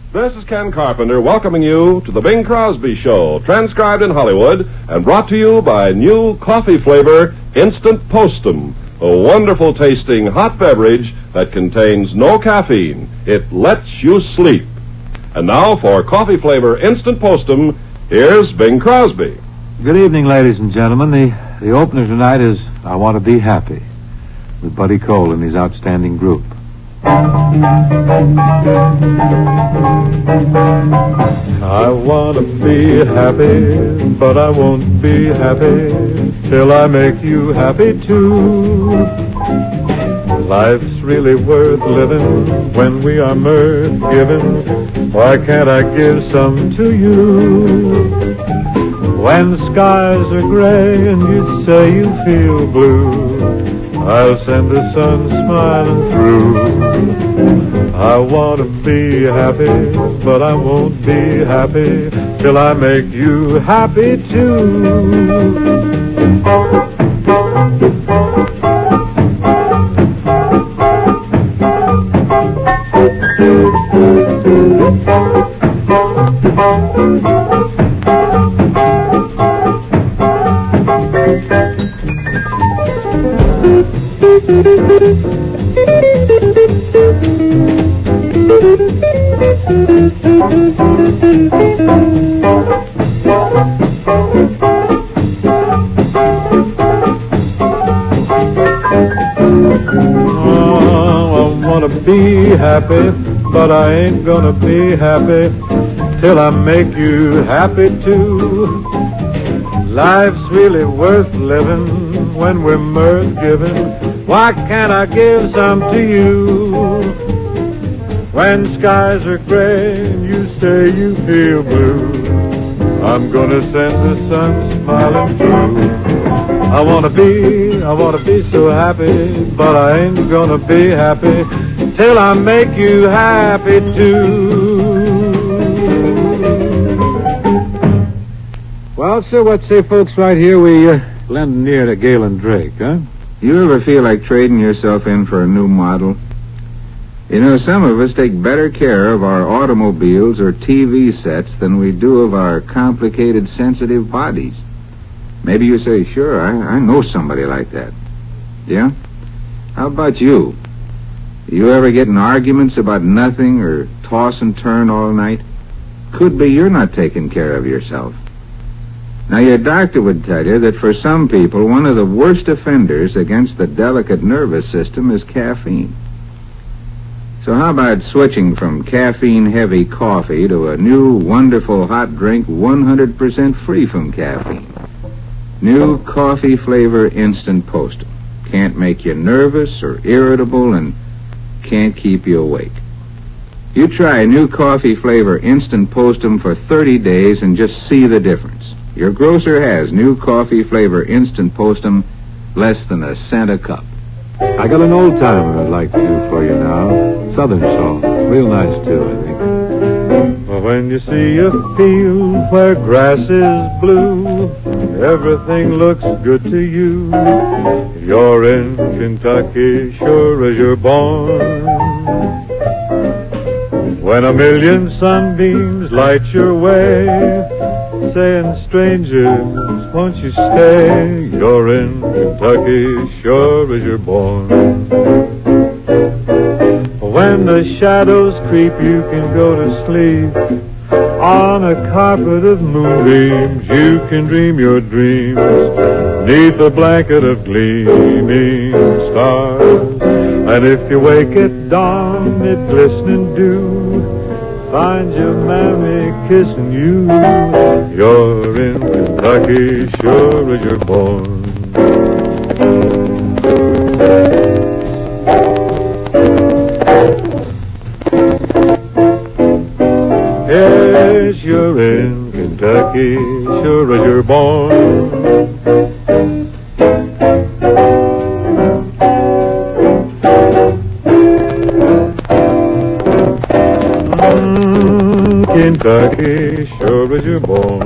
This is Ken Carpenter welcoming you to the Bing Crosby Show, transcribed in Hollywood and brought to you by new coffee flavor Instant Postum, a wonderful tasting hot beverage that contains no caffeine. It lets you sleep. And now for coffee flavor Instant Postum, here's Bing Crosby. Good evening, ladies and gentlemen. The opener tonight is I Want to Be Happy with Buddy Cole and his outstanding group. I want to be happy, but I won't be happy till I make you happy too. Life's really worth living when we are mirth given. Why can't I give some to you? When skies are gray and you say you feel blue, I'll send the sun smiling through. I want to be happy, but I won't be happy till I make you happy too. Be happy, but I ain't gonna be happy till I make you happy too. Life's really worth living when we're mirth giving. Why can't I give some to you? When skies are gray and you say you feel blue, I'm gonna send the sun smiling through. I wanna be so happy, but I ain't gonna be happy till I make you happy too. Well, sir, what say folks right here we lend an ear to Galen Drake, huh? You ever feel like trading yourself in for a new model? You know, some of us take better care of our automobiles or TV sets than we do of our complicated, sensitive bodies. Maybe you say, sure, I know somebody like that. Yeah? How about you? You ever get in arguments about nothing or toss and turn all night? Could be you're not taking care of yourself. Now, your doctor would tell you that for some people, one of the worst offenders against the delicate nervous system is caffeine. So how about switching from caffeine-heavy coffee to a new, wonderful hot drink 100% free from caffeine? New coffee flavor Instant Postum. Can't make you nervous or irritable and can't keep you awake. You try new coffee flavor Instant Postum for 30 days and just see the difference. Your grocer has new coffee flavor Instant Postum, less than a cent a cup. I got an old timer I'd like to do for you now. Southern song. Real nice too, I think. When you see a field where grass is blue, everything looks good to you. You're in Kentucky, sure as you're born. When a million sunbeams light your way, saying, strangers, won't you stay? You're in Kentucky, sure as you're born. When the shadows creep, you can go to sleep on a carpet of moonbeams. You can dream your dreams neath a blanket of gleaming stars. And if you wake at dawn, mid glistening dew, find your mammy kissing you. You're in Kentucky, sure as you're born. Yes, you're in Kentucky, sure as you're born. Kentucky, sure as you're born.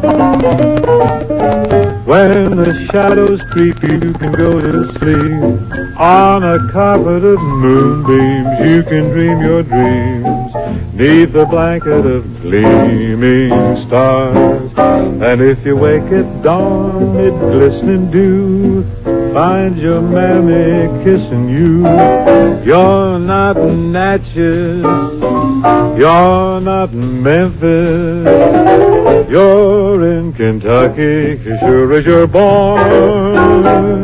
When the shadows creep, you can go to sleep on a carpet of moonbeams. You can dream your dreams 'neath a blanket of gleaming stars. And if you wake at dawn mid glistening dew, find your mammy kissing you. You're not in Natchez, you're not in Memphis, you're in Kentucky, sure as you're born.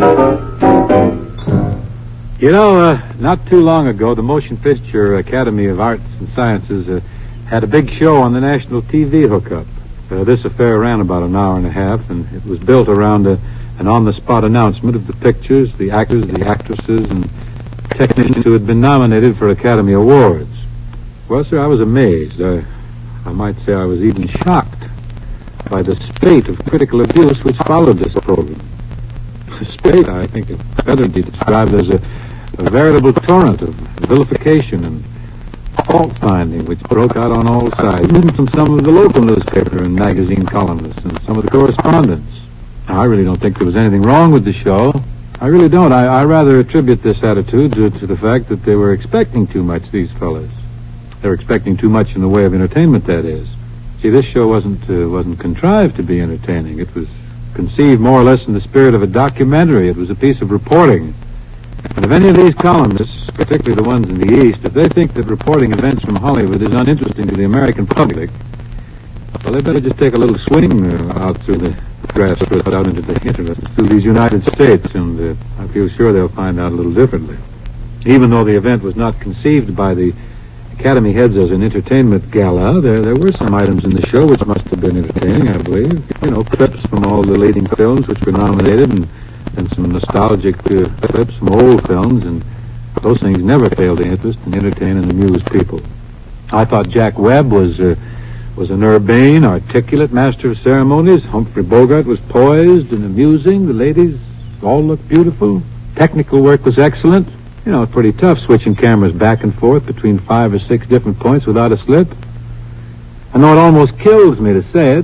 You know, not too long ago, the Motion Picture Academy of Arts and Sciences had a big show on the national TV hookup. This affair ran about an hour and a half, and it was built around an on-the-spot announcement of the pictures, the actors, the actresses, and technicians who had been nominated for Academy Awards. Well, sir, I was amazed. I might say I was even shocked by the spate of critical abuse which followed this program. The spate, I think, is better to be described as a veritable torrent of vilification and fault-finding which broke out on all sides, even from some of the local newspaper and magazine columnists and some of the correspondents. Now, I really don't think there was anything wrong with the show. I really don't. I rather attribute this attitude to the fact that they were expecting too much, these fellas. They were expecting too much in the way of entertainment, that is. See, this show wasn't contrived to be entertaining. It was conceived more or less in the spirit of a documentary. It was a piece of reporting. And if any of these columnists, particularly the ones in the East, if they think that reporting events from Hollywood is uninteresting to the American public, well, they better just take a little swing out through the grassroots, out into the hinterlands, through these United States, and I feel sure they'll find out a little differently. Even though the event was not conceived by the Academy heads as an entertainment gala, there were some items in the show which must have been entertaining, I believe. You know, clips from all the leading films which were nominated, and some nostalgic clips from old films, and those things never fail to interest and entertain and amuse people. I thought Jack Webb was an urbane, articulate master of ceremonies. Humphrey Bogart was poised and amusing. The ladies all looked beautiful. Technical work was excellent. You know, it's pretty tough switching cameras back and forth between 5 or 6 different points without a slip. I know it almost kills me to say it.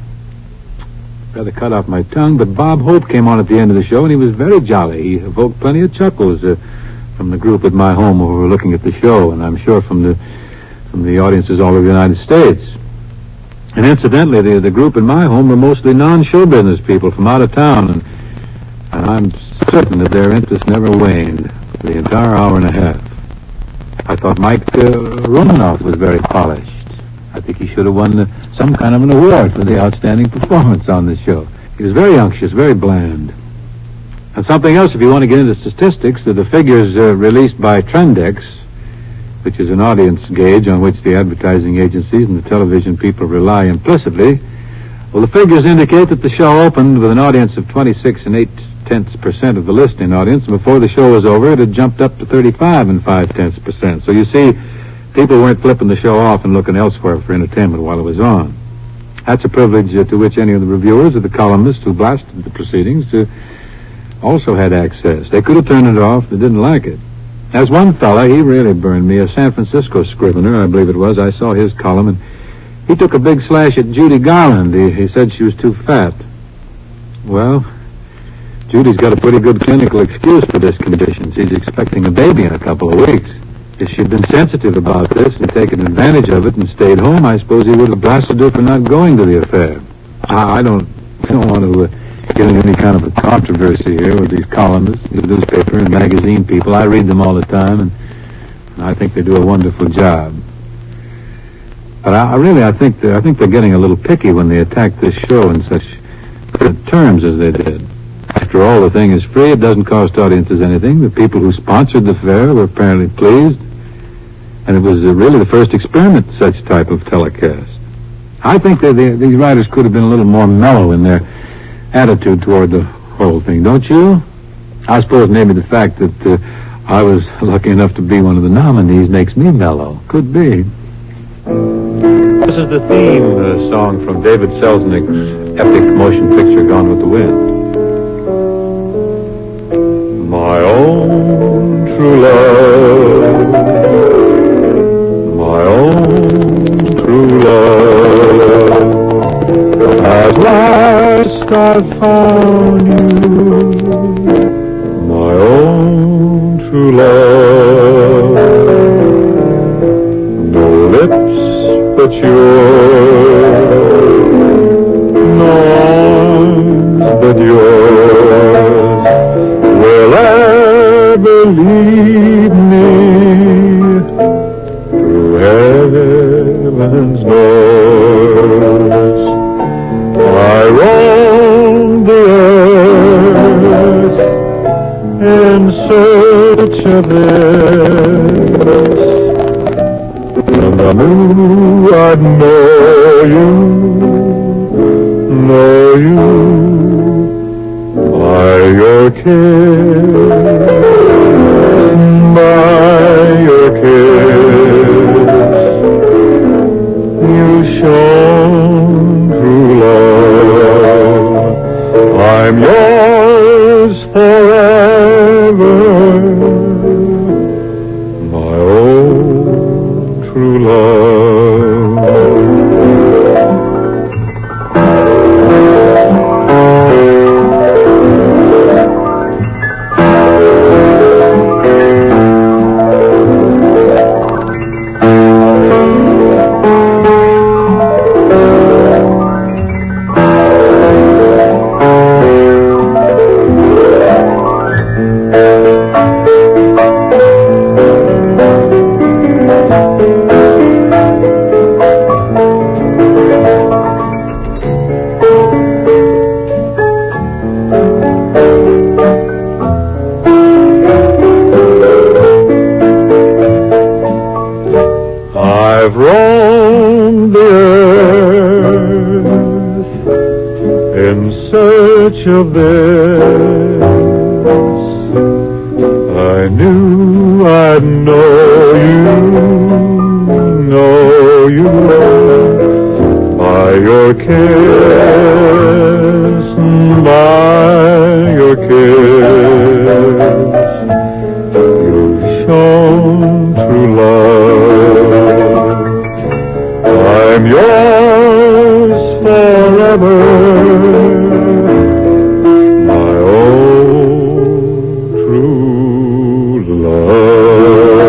Rather cut off my tongue, but Bob Hope came on at the end of the show, and he was very jolly. He evoked plenty of chuckles from the group at my home who were looking at the show, and I'm sure from the audiences all over the United States. And incidentally, the group in my home were mostly non-show business people from out of town, and I'm certain that their interest never waned for the entire hour and a half. I thought Mike Romanoff was very polished. I think he should have won some kind of an award for the outstanding performance on the show. He was very unctuous, very bland. And something else, if you want to get into statistics, the figures released by Trendex, which is an audience gauge on which the advertising agencies and the television people rely implicitly. Well, the figures indicate that the show opened with an audience of 26 0.8% of the listening audience, and before the show was over, it had jumped up to 35 0.5%. So you see, people weren't flipping the show off and looking elsewhere for entertainment while it was on. That's a privilege to which any of the reviewers or the columnists who blasted the proceedings also had access. They could have turned it off. They didn't like it. As one fella, he really burned me, a San Francisco scrivener, I believe it was. I saw his column, and he took a big slash at Judy Garland. He said she was too fat. Well, Judy's got a pretty good clinical excuse for this condition. She's expecting a baby in a couple of weeks. If she'd been sensitive about this and taken advantage of it and stayed home, I suppose he would have blasted her for not going to the affair. I don't want to get into any kind of a controversy here with these columnists, these newspaper and magazine people. I read them all the time, and I think they do a wonderful job. But I think they're getting a little picky when they attack this show in such good terms as they did. After all, the thing is free. It doesn't cost audiences anything. The people who sponsored the fair were apparently pleased, and it was really the first experiment in such type of telecast. I think that these writers could have been a little more mellow in their attitude toward the whole thing, don't you? I suppose maybe the fact that I was lucky enough to be one of the nominees makes me mellow. Could be. This is the theme song from David Selznick's epic motion picture Gone with the Wind. My own true love, my own true love, at last I've found you, my own true love. No lips kiss, by your kiss, you shown true love. I'm yours forever, my own true love. I've roamed the earth in search of this. I knew I'd know you by your kiss, by your kiss. You've shown true love. I'm yours forever, my own true love.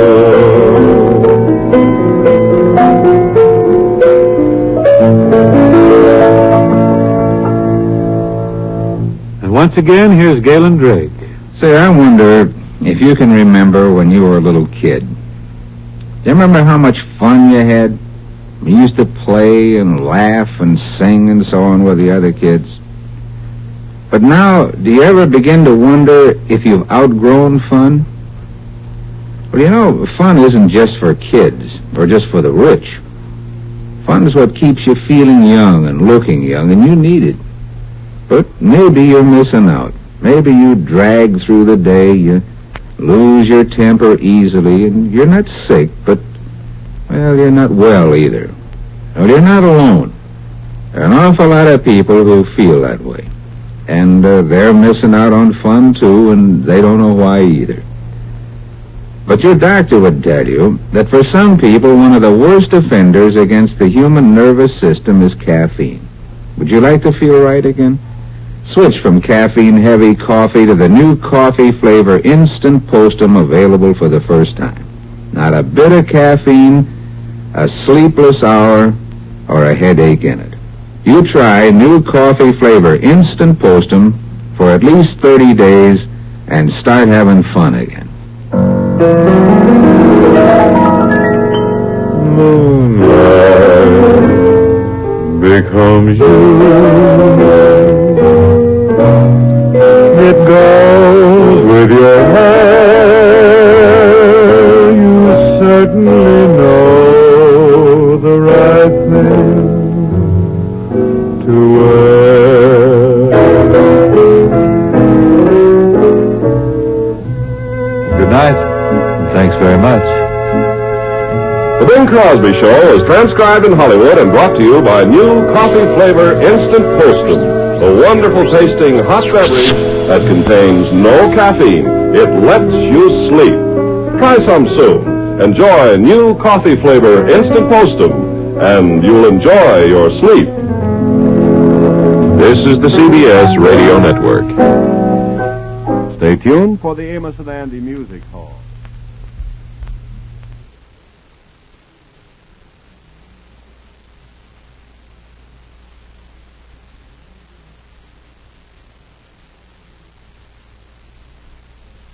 And once again, here's Galen Drake. Say, I wonder if you can remember when you were a little kid. Do you remember how much fun you had? You used to play and laugh and sing and so on with the other kids. But now, do you ever begin to wonder if you've outgrown fun? Well, you know, fun isn't just for kids or just for the rich. Fun is what keeps you feeling young and looking young, and you need it. But maybe you're missing out. Maybe you drag through the day, you lose your temper easily, and you're not sick, but, well, you're not well either. Well, you're not alone. There are an awful lot of people who feel that way. And they're missing out on fun, too, and they don't know why either. But your doctor would tell you that for some people, one of the worst offenders against the human nervous system is caffeine. Would you like to feel right again? Switch from caffeine-heavy coffee to the new coffee flavor Instant Postum, available for the first time. Not a bit of caffeine, a sleepless hour, or a headache in it. You try new coffee flavor Instant Postum for at least 30 days and start having fun again. Moonlight becomes you. It goes with your hair. You certainly know the right thing to wear. Good night, and thanks very much. The Bing Crosby Show is transcribed in Hollywood and brought to you by new coffee flavor Instant Postum, a wonderful tasting hot beverage that contains no caffeine. It lets you sleep. Try some soon. Enjoy new coffee flavor Instant Postum, and you'll enjoy your sleep. This is the CBS Radio Network. Stay tuned for the Amos and Andy Music Hall.